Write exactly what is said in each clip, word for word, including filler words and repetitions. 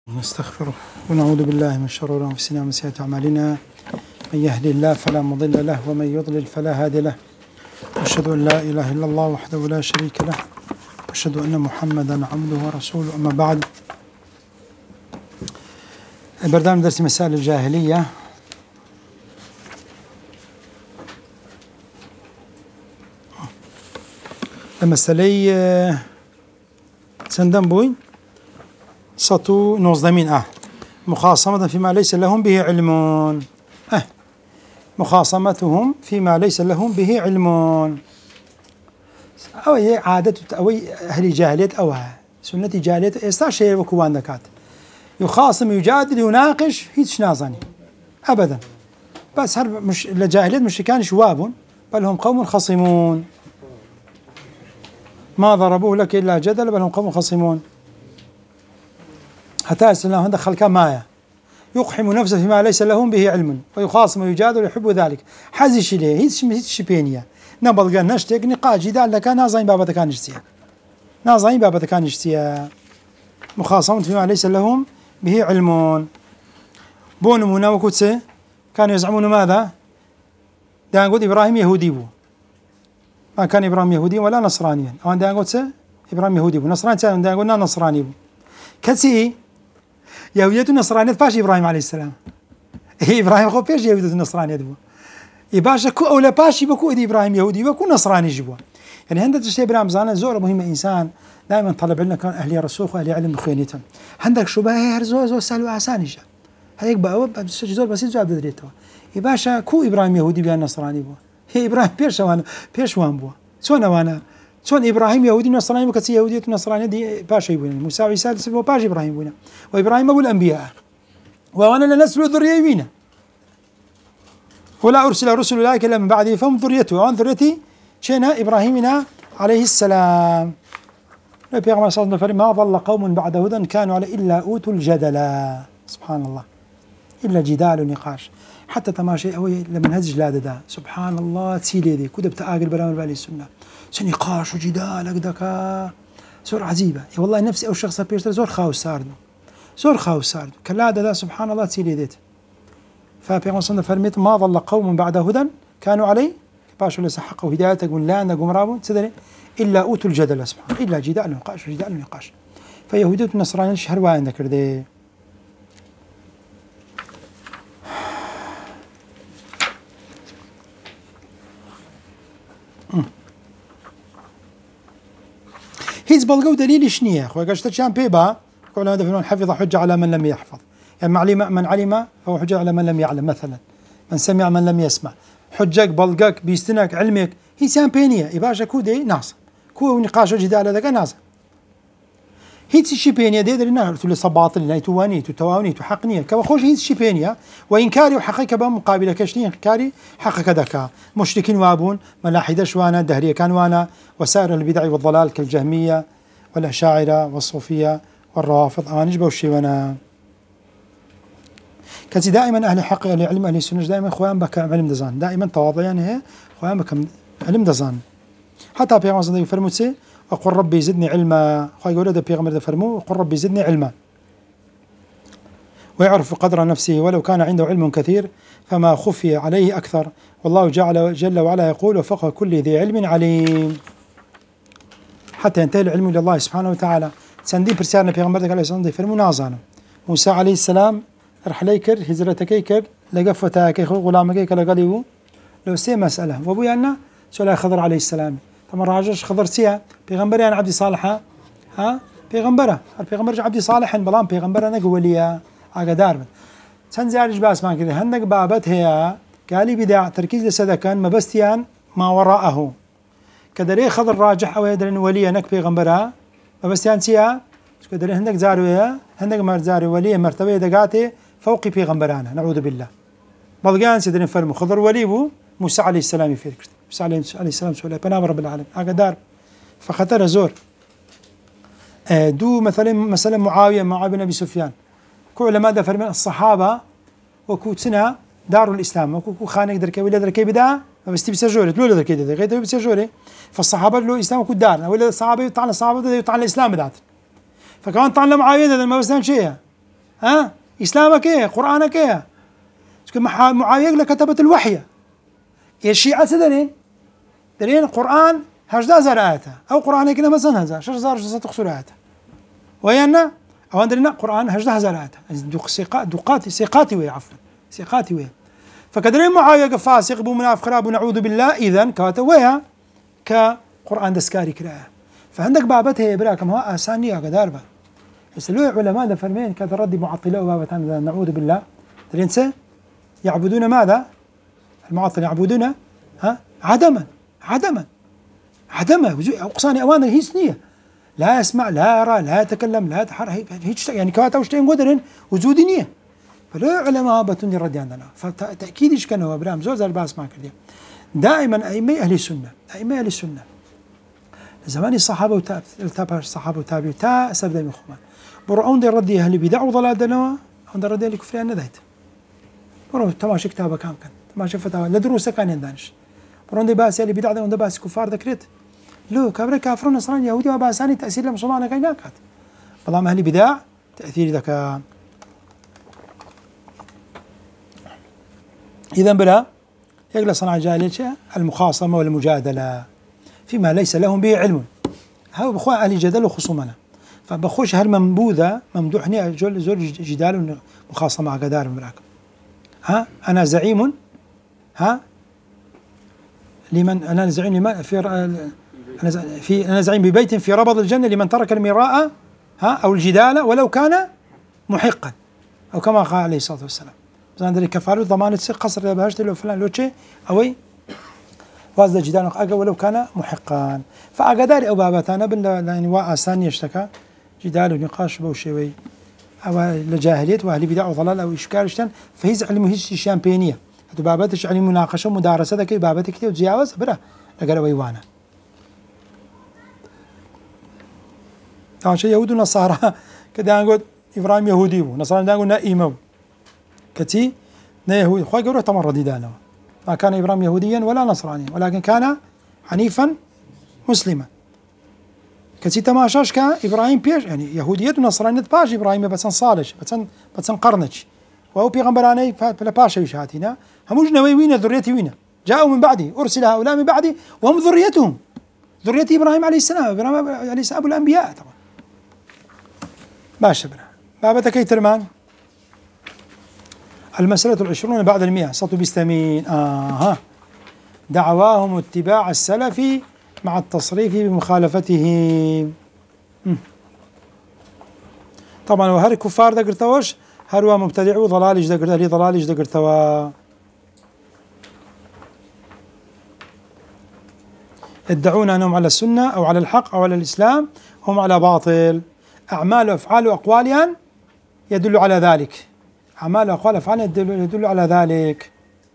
نستغفره ونعوذ بالله من شرور أنفسنا ومن سيئات أعمالنا، من يهدي الله فلا مضل له ومن يضلل فلا هادي له، أشهد أن لا إله إلا الله وحده لا شريك له، أشهد أن محمدا عبده ورسوله. أما بعد، برنامج درس مسائل الجاهلية. مسألة سندن بوي سطو نوزدمين أه مخاصمة فيما ليس لهم به علم أه مخاصمتهم فيما ليس لهم به علم أو هي عادة أو أهل الجاهلية أو سنة جاهلية استعشى وكوان دكات يخاصم يجادل يناقش هيش نازني أبدا، بس هر مش الجاهلية مش كان شواب، بل هم قوم خصمون، ما ضربوه لك إلا جدل، بل هم قوم خصمون. حتى السلام هذا خلق مايا يقحم نفسه فيما ليس لهم به علم ويخاصم ويجادل ويحب ذلك. حزش ليه هيش هيش بينيا نبض قال نشتك نقاش جدال لك نازين بابا كان يشتيا نازين بابا كان يشتيا مخاصمة فيما ليس لهم به علم. بون مناوكوتسه كانوا يزعمون ماذا؟ ده نقول إبراهيم يهودي بو، ما كان إبراهيم يهودي ولا نصرانيا، أو ده نقول إبراهيم يهودي بو نصراني كان ده نقولنا نصراني بو كسي يهودية النصرانية باش إبراهيم عليه السلام. إيه إبراهيم خو باش يهودية النصرانية دبوا يباشا كو أولا باشي بكو إدي إبراهيم يهودي بكو نصراني جبوا. يعني هندك تشتي برام زانا زور مهم إنسان دائما طلب لنا كان أهل رسوخ وأهل علم بخوانيتهم. عندك شبهة هرزو زو سالوا عساني جا هيك بقى بس زور بس يزعل بدريته يباشا كو إبراهيم يهودي بيان نصراني بوا. هي إبراهيم بيرش وانا بيرش وان بوا سونا وانا سون إبراهيم يهودي نصراني وكسي يهودية نصرانية دي باشا يبونا موسى وعيسى سلوا باش إبراهيم بونا وإبراهيم أبو الأنبياء وأنا لنسل ذرية بينا ولا أرسل رسل أولئك إلا من بعده فهم ذريته وأن ذريتي شينا إبراهيمنا عليه السلام. النبي صلى الله عليه وسلم ما ضل قوم بعد هدى كانوا على إلا أوتوا الجدلا. سبحان الله، إلا جدال ونقاش حتى تماشي أوي لمن هزج لا دا سبحان الله تسيلي دي كده بتآقل برامج بالي السنة سنقاش وجدال أقدك زور عجيبة والله نفسي أو شخص بيشتري زور خاوس ساردو زور خاوس ساردو كلا دا سبحان الله تسيلي ديت. فبيغم صلى فرميت ما ضل قوم بعد هدى كانوا عليه باشوا لسا حقوا هدايتك ولا نقوم رابون تدري إلا أوتوا الجدل سبحان إلا جدال ونقاش وجدال ونقاش. فيهودية النصرانية شهر وين ذكر دي هيز بلغو دليل شنية خويا قاشت شان بيبا كل هذا فنون حفظ حجة على من لم يحفظ، يعني معلم من علم فهو حجة على من لم يعلم، مثلا من سمع من لم يسمع حجك بلغك بيستنك علمك هي سان بينية يباشا كو دي ناس كو نقاش جدال هذا ناس هيت شي بينية دي درنا تقول صباطل لا تواني تتواني تحقنية كما خوش هيت شي بينية وإنكاري وحقيقة بمقابلة كشني إنكاري حقك ذاك مشركين وابون ملاحدة شوانا دهرية كان وانا وسائر البدع والضلال كالجهمية والأشاعرة والصوفية والروافض أنا وشي وانا كذي دائما أهل الحق أهل العلم أهل السنة دائما خوان بك علم دزان دائما تواضع يعني هي خوان بك علم دزان. حتى في غمصة يفرموتسي وقل ربي زدني علما خوي يقول هذا بيغمر فرمو وقل ربي زدني علما ويعرف قدر نفسه ولو كان عنده علم كثير فما خفي عليه أكثر والله جعل جل وعلا يقول وفوق كل ذي علم عليم حتى ينتهي العلم إلى الله سبحانه وتعالى. سندين برسالنا بيغمر عليه الصلاة والسلام نازانا موسى عليه السلام رحليكر هجرتكيكر لقفتاك غلامك لقليو لو سي مسألة وابو أن سؤال خضر عليه السلام ثم راجش خضر سيا بيغمبر يعني عبد صالحة ها بيغمبره البيغمبر عبد صالح بلام بيغمبر أنا قوليا عقدار سنزارج باس ما كذا هنك بابت هي قالي بدع تركيز لسدكان ما بستيان ما وراءه كدري خضر راجح أو يدرن ولي نك بيغمبرها ما بستيان سيا كدري هنك زارويا هنك مر زارو ولي مرتبة دقاتي فوق بيغمبرانا نعوذ بالله بلغان سيدنا فرمو خضر ولي بو موسى عليه السلام في فكرة موسى عليه السلام سؤال بنام رب العالمين عقدار فخطر زور آه دو مثلا مثلا معاوية معاوية بن أبي سفيان كو علماء ده فرمان الصحابة وكو سنة دار الإسلام وكو خانك دركي ولا دركي بدا ما بس تبي سجوري تلو دركي ده غير تبي سجوري فالصحابة له الإسلام وكو دارنا ولا الصحابة يطعن الصحابة ده يطعن الإسلام بدات فكمان طعن معاوية ده ما بس شيء ها إسلامك إيه قرآنك إيه معاوية لكتبة الوحي الشيعة سدرين درين القرآن هجدا زرعاته أو قرآن كنا مثلا هذا شش زار شش تقصراته ويانا أو عندنا قرآن هجدا زرعاته دوق سقات دوقاتي سقاتي ويا عفوا سقاتي ويا فكدرين معاوية فاسق بو منافق خراب ونعوذ بالله إذن كاته ويا كقرآن دسكاري كراه فعندك بابته براكم هو أسانية قداربه يسألوه علماء ده فرمين كذا ردي معطلة وبابة نعوذ بالله درين سه يعبدون ماذا؟ المعطل يعبدون ها عدما عدما عدما أقصاني أوان هي سنية لا يسمع لا يرى لا يتكلم لا يتحرك هيك يعني كواتا وشتين قدرن وجودي نية فلا علماء بتوني ردي عندنا فتأكيد إيش كانوا إبراهيم زوز الباس ما كرديا دائما أئمة أهل السنة أئمة أهل السنة زمان الصحابة وتابع الصحابة وتابعوا تا سبدا من خمان برعون دي ردي أهل بدع وضلال دنوا عند ردي أهل كفر أنا ذات برو تماشي كتابة كام كان تماشي فتاوى لدروسه كان يندانش برون دي باس أهل بدع وند باس كفار ذكرت لو كبر كافر نصراني يهودي وباساني تأثير المسلمان كايناك بلام أهل بدع تأثير ذاك إذا بلا يقل صنع جاهلية المخاصمة والمجادلة فيما ليس لهم به علم هاو بخوا أهل جدل وخصومنا فبخوش هالمنبوذة ممدوحني زول زول جدال ومخاصمة قدار مراكم ها أنا زعيم ها لمن أنا زعيم لمن في أنا في أنا زعيم ببيت في ربض الجنة لمن ترك المراء ها أو الجدال ولو كان محقا أو كما قال عليه الصلاة والسلام زين ذلك كفارة ضمانة قصر بهشت لو فلان لو شيء أوي واز الجدال أجا ولو كان محقا فأقدر أو بابتنا بن يعني وأسان يشتكى جدال ونقاش بوشوي أو لجاهلية وأهل بدع وضلال أو إشكال إشتن فهيز علم هيز شامبينية هتو بابتش علم مناقشة مدارسة ذكي بابتك كتير وتجاوز برا لقال ويوانا طبعا شيء يهود ونصارى كده نقول إبراهيم يهودي ونصارى نقول نائمه كتي نا يهودي خوي قبره تمرد دانه ما كان إبراهيم يهوديا ولا نصرانيا ولكن كان حنيفا مسلما كتي تماشاش كان إبراهيم بيش يعني يهودية ونصرانية باش إبراهيم بسن صالش بسن بسن قرنش وهو بيغمبراني بلا باشا يشاتينا هموج نوي وين ذريتي وين جاءوا من بعدي أرسل هؤلاء من بعدي وهم ذريتهم ذرية إبراهيم عليه السلام إبراهيم عليه السلام أبو الأنبياء طبعا باشا بنا بابتك يترمان المسألة العشرون بعد المئة سطو بيستمين آها دعواهم اتباع السلف مع التصريف بمخالفتهم طبعا وهر كفار دا قرتوش هروا مبتدعوا ضلالج دا قرتوا ضلالج دا قرتوا يدعون أنهم على السنة أو على الحق أو على الإسلام هم على باطل أعمال وأفعال وأقوالهم يدل على ذلك أعمال وأقوال وأفعال يدل, يدل على ذلك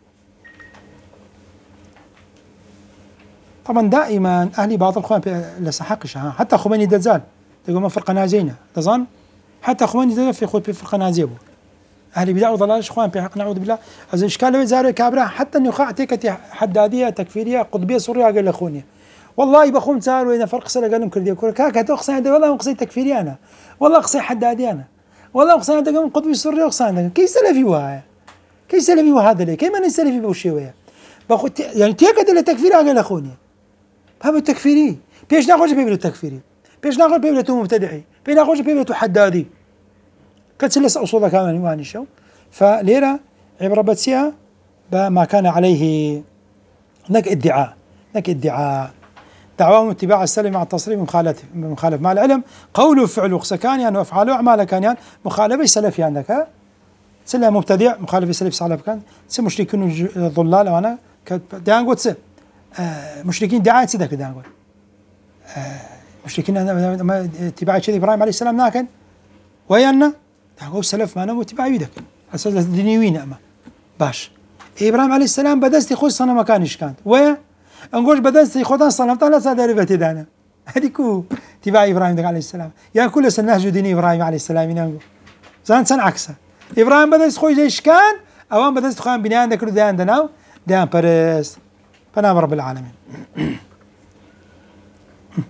طبعا دائما أهل باطل خوان لسحقش حتى خميني دزال تقول ما فرقة نازينة تظن حتى خميني دزال في خود في فرقة نازيبه أهل بدع وضلال خوان في حق نعوذ بالله از إشكال لو زاروا كابرا حتى النخاع تكتي حدادية تكفيرية قطبية سورية قال لأخوني والله بخوم صار وإذا فرق سنة قال لهم كردي كورة كاك هتقصي هذا والله مقصي تكفيري أنا والله قصي حدادي أنا والله قصي هذا قام قطبي سورية وقصي هذا كي سلفي وها كي سلفي وهذا ليه كي من سلفي بوشيوية بخو يعني تيجي اللي تكفيري قال لأخوني هذا التكفيري بيش ناقوش بيبلو التكفيري بيش ناقوش بيبلو مبتدعي بيش ناقوش بيبلو حدادي كتسلس أصولها كمان يواني شو فليرة عبارة بتسيا بما كان عليه هناك ادعاء هناك ادعاء دعواهم اتباع السلف مع التصريف مخالف مخالف مع العلم قوله وفعله كان يعني وافعاله واعماله كان يعني مخالفه السلف عندك سلف مبتدع مخالف السلف صالح كان سي مشركين ضلال وانا دان قلت سي آه مشركين دعايه سيدك دان قلت آه مشركين اتباع سيدنا ابراهيم عليه السلام لكن ويانا دان السلف ما نمو اتباع يدك اساس دنيويين اما باش ابراهيم عليه السلام بدست يخش صنع مكانش كانت ويا انقول بدست يخوضان صنم طالع صادر رفتي دانا هذيكو تباع ابراهيم عليه السلام يعني كل سنه نهج ديني ابراهيم عليه السلام ينقول زان سن عكسه ابراهيم بدست خوي زي كان اوان بدست خان بنيان ذكر دان دناو دان برس فنام رب العالمين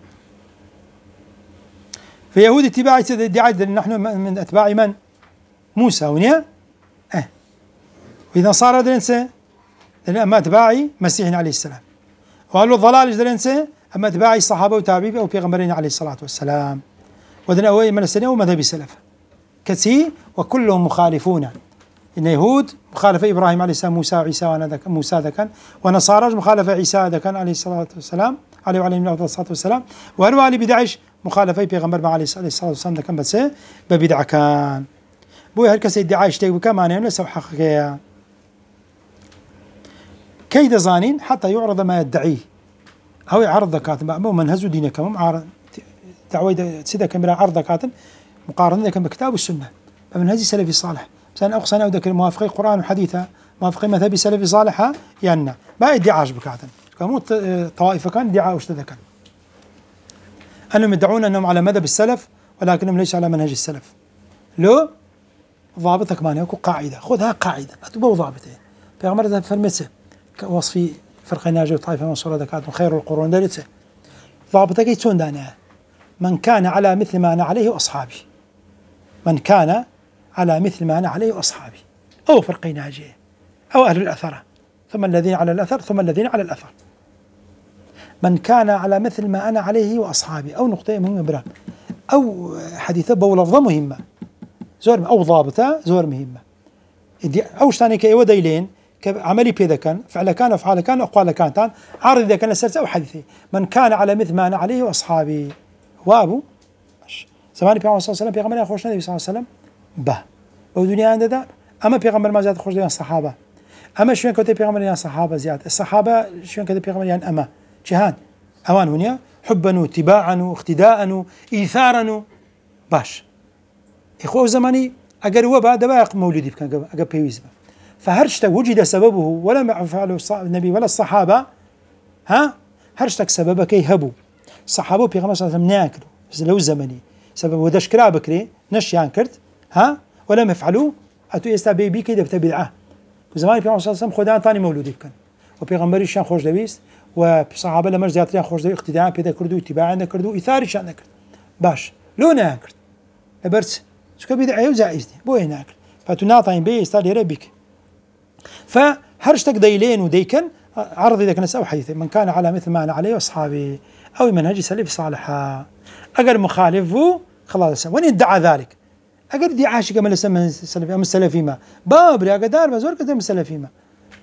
في يهود اتباع ادعاء نحن من اتباع من موسى ونيا اه وإذا صار درنسة لأن أما تباعي مسيح عليه السلام، وقالوا الضلال درنسة أما تباعي الصحابة وتابعي أو بيغمبرين عليه الصلاة والسلام، ودنا أوي من السنة ومذهب السلف كسي وكلهم مخالفون. إن يهود مخالفة إبراهيم عليه السلام، موسى وعيسى وانا موسى ذكر، ونصارى مخالفة عيسى ذكر عليه الصلاة والسلام عليه وعليه الصلاة والسلام، وهلوالي بدعش مخالفة بيغمبر عليه الصلاة والسلام ذكر بس ببدع كان بوي هالكسي ادعاء يشتغل بكمان يعني لسه حقيقة كيد ظانين حتى يعرض ما يدعيه أو يعرض كاتب مو منهز دينه كم عارض دعوة سيدا كم عرض كاتب مقارنة كم بكتاب السنة فمنهج السلف الصالح مثلا أقصى أنا وذكر موافقي القرآن وحديثه موافقي مذهب السلف الصالح يعني ما ادعاش بكاتب كمو طوائف كان ادعاء وش ذكر أنهم يدعون أنهم على مذهب السلف ولكنهم ليس على منهج السلف. لو ضابطك ماني اكو قاعده خذها قاعده اتبو ضابطين في غمرة فرمسه وصفي فرق ناجي وطائفه منصوره ذكات خير القرون دلته ضابطك يتون دانا من كان على مثل ما انا عليه واصحابي، من كان على مثل ما انا عليه واصحابي او فرق ناجي او اهل الاثر ثم الذين على الاثر ثم الذين على الاثر، من كان على مثل ما انا عليه واصحابي او نقطه مهمه برا او حديثه بولفظه مهمه زور أو ضابطة زور مهمة أو شتاني كي وديلين كعملي بيدا كان فعل كان أفعال كان أقوال كان تان عارض إذا كان السلسة أو حديثي من كان على مثل ما أنا عليه وأصحابي وأبو زمان بيغمبر صلى الله عليه وسلم بيغمبر يخوش النبي صلى الله عليه وسلم به والدنيا عند ده أما بيغمبر ما زاد خوش ديان الصحابة أما شوين كتب بيغمبر يان صحابة زيادة الصحابة شوين كتب بيغمبر يان أما جهان أوان هنا حبا واتباعا واقتداء وإيثارا باش إخوة زماني أجر وبا دباق مولودي كان أجر بيويز فهرشتك وجد سببه ولم يفعله النبي ولا الصحابة ها هرشتك سببه كي هبوا الصحابة بيغمبر صلى الله عليه وسلم ناكلوا لو زمني سبب ودش كلا بكري نش يانكرت ها ولم يفعلوا أتو يستبي بي كده بتبدعه وزمان بيغمبر صلى الله عليه وسلم خدان ثاني مولودي كان وبيغمبري شان خوش دبيس وصحابة لما جاتريان خوش دبي اقتداء بيدا كردو اتباعا كردو إثاري شان كرد باش لو ناكرت لبرت شو كبيد عيو زائزني بو هناك فتناطين بيه يستالي ربك فهرشتك ديلين وديكن عرض إذا كان سأو حديث من كان على مثل ما أنا عليه وأصحابي أو منهج سلف صالحا أقل مخالفه خلاص وين ادعى ذلك أقل ادعى شيء كما لسه سلفي أم السلفي ما بابري أقدار بزور كذا من السلفي ما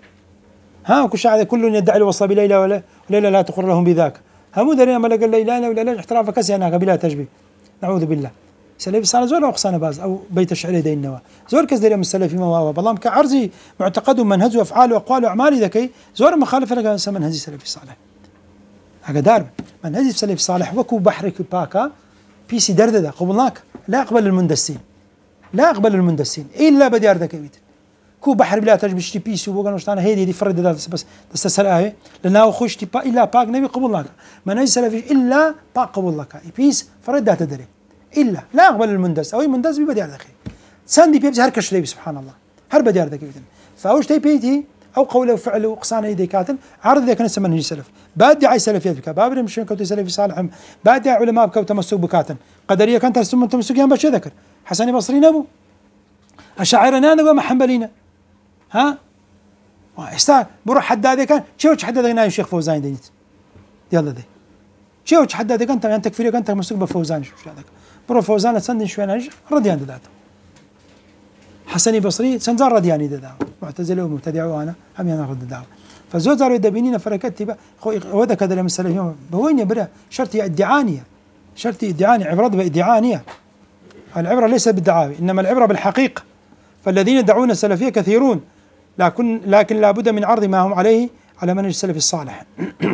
ها وكل شاعر كل يدعي الوصى بليلى ولا وليلى لا تقر لهم بذاك هم درينا ما لقى ليلى ولا لا احتراف كسي أنا بلا تشبيه نعوذ بالله سلفي صار زور أقصانا باز أو بيت الشعر دين نوا زور كزدري من السلفي ما هو بالله كعرزي معتقد ومنهج وأفعال وأقوال وأعمال ذكي زور مخالفة لك منهج السلفي الصالح أقدار منهج السلفي الصالح وكو بحرك باكا بيسي دردة قبلناك لا أقبل المندسين لا أقبل المندسين إلا بديار ذكي بيت كو بحر بلا تجبشتي بيسي وبقى نشتانا هيدي دي فرد بس بس تستسرقه لأنه خوش تبا إلا باك نبي قبلناك منهج السلفي إلا باك قبلناك بيس فرد ده تدري إلا لا أقبل المندس أو المندس ببديار ذكي ساندي بيبز هركش ليبي سبحان الله هر بديار ذكي بيتن فأوش تي بيتي أو قوله وفعله وقصانه يدي كاتن عرض ذا كان يسمى منهج السلف بعد عي سلفيات بك بابر مشون كوتي سلفي صالح بعد علماء بك وتمسك بكاتن قدريه كانت تسمى تمسك يان باش ذكر حسن بصري نبو أشاعرنا نبو محنبلين ها استاذ بروح حداد كان شو حداد هنا الشيخ فوزان ديت يلا دي شو حداد كان انت تكفيري كان تمسك بفوزان شو هذاك برو فوزان سندن شوي نج رديان داته حسني بصري سنزار ردياني داته معتزله ومبتدع وانا هم انا رد داو فزوج زاروا يدبينينا فركت با خو ودا كذا لما السلفيين بوين يبدا شرط ادعانيه شرط ادعاني عبره بادعانيه العبره ليس بالدعاوي انما العبره بالحقيقه فالذين يدعون السلفيه كثيرون لكن لكن لابد من عرض ما هم عليه على منهج السلف الصالح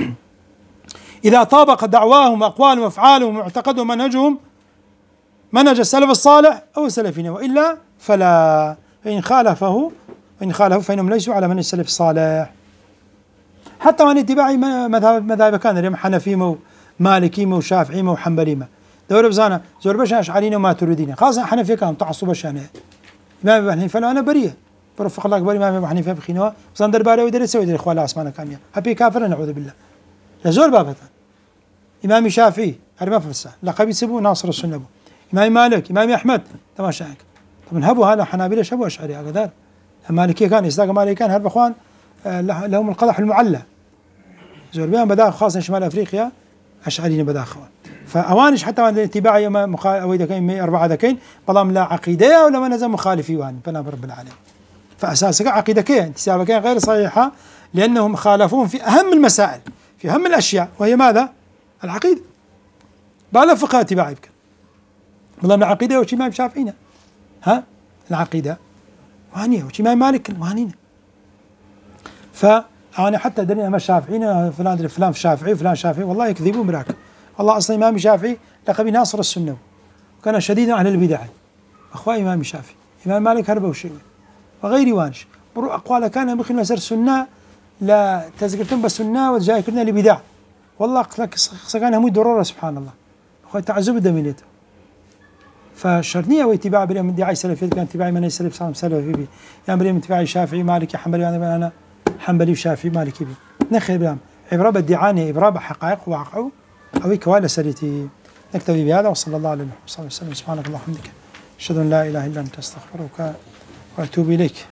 اذا طابق دعواهم واقوالهم وافعالهم ومعتقدهم ومنهجهم منهج السلف الصالح أو السلفين وإلا فلا فإن خالفه فإن خالفه فإنهم ليسوا على منهج السلف الصالح حتى عن اتباع مذهب مذاهب كان اليوم حنفي مالكي وشافعي وحنبلي دور بزانا زور باش أشعرين وما تريدين خاصة حنفي كان تعصب الشان إمام أبو حنيفة فلا أنا بريء برفق الله أكبر إمام أبو حنيفة بخينوا بزان درباره ودرس ويدري إخوان أسمانا كامية هبي كافر نعوذ بالله لزور بابتا إمام الشافعي هذا ما فسه لقب يسبوا ناصر السنة إمام مالك إمام أحمد تماشاك طبعا هبوا هذا حنابلة شبوا أشعري هكذا. المالكية كان إصداق مالكي كان هرب أخوان لهم القدح المعلى زور بيان بداخل خاصة شمال أفريقيا أشعريين بداخل. فأوانش حتى الاتباع يوم مخا أو إذا كان أربعة ذكين بلام لا عقيدة ولا ما نزل مخالفي وان بنا رب العالمين. فأساسك عقيدة كين انتسابك غير صحيحة لأنهم خالفون في أهم المسائل في أهم الأشياء وهي ماذا؟ العقيدة. بلا فقه اتباعي بك بلام العقيدة وشي ما بشافعينا ها العقيدة وهنية وشي ما مالك وهنينا. فأنا حتى درينا ما شافعينا فلان فلان شافعي فلان شافعي والله يكذبون براك. والله أصلا إمام الشافعي لقب ناصر السنة وكان شديدا على البدع. أخوة إمام الشافعي إمام مالك هربه وشيء وغير وانش برو أقواله كان ممكن مسر سنة لا تذكرتم بالسنة وجايكرنا لبدع. والله لك كان همود ضرورة سبحان الله أخوة تعزب الدمينيته. فالشرطية واتباع بريم من دعاء سلفية كان اتباعي من يسلف صام سلفي بي يعني بريم اتباعي شافعي مالكي حنبلي يعني أنا حنبلي وشافعي مالكي بي نخير برام عبرة بدعاني عبرة حقائق وواقع أو كوالة سريتي. نكتفي بهذا وصلى الله على محمد صلى الله عليه وسلم. سبحانك اللهم وبحمدك أشهد أن لا إله إلا أنت أستغفرك وأتوب إليك.